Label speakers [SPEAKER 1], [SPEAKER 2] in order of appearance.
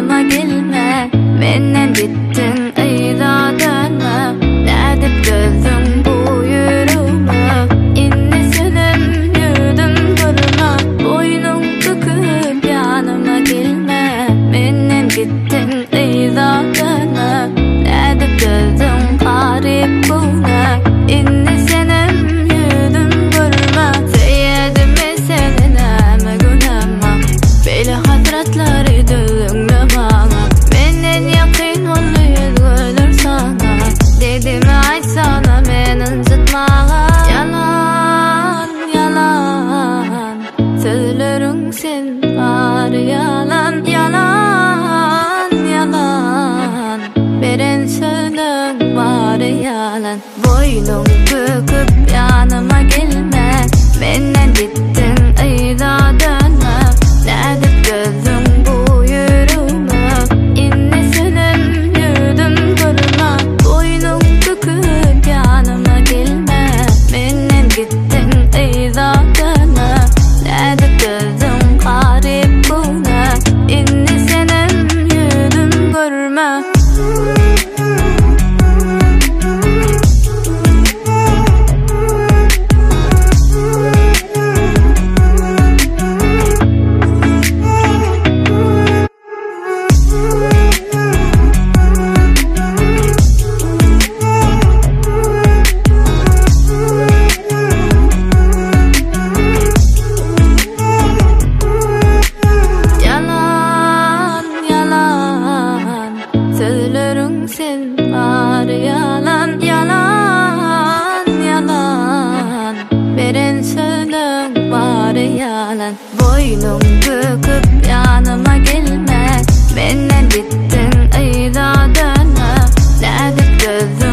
[SPEAKER 1] yanıma gelme. Menden gittin ıyla dönme. Nedip gözün bu yürüme. İnne senem yürüdüm durma. Boynun büküp yanıma gelme. Menden gittin ıyla dönme. Nedip gözün garip buna. İnne senem yürüdüm durma. Seyyedime senineme günema. Beli hazretleri dövdüğümde bana. Menden yakin oluyor gülür sana. Dedim ay sana menin zıtmağa. Yalan yalan sözlerin sen var. Yalan yalan yalan veren sözün var. Yalan boynun büküp yanıma gelme. Menden gittin ıyla dönme. Nedip gözün bu yürüme. İnne senem yürüdüm durma. Boynun büküp yanıma gelme. Menden gittin ıyla dönme. Nedip gözün garip buna. İnne senem yürüdüm görme. Sözlerin sen var. Yalan yalan yalan veren sözün var. Yalan boynun büküp yanıma gelme. Menden gittin ıyla dönme. Nedip gözün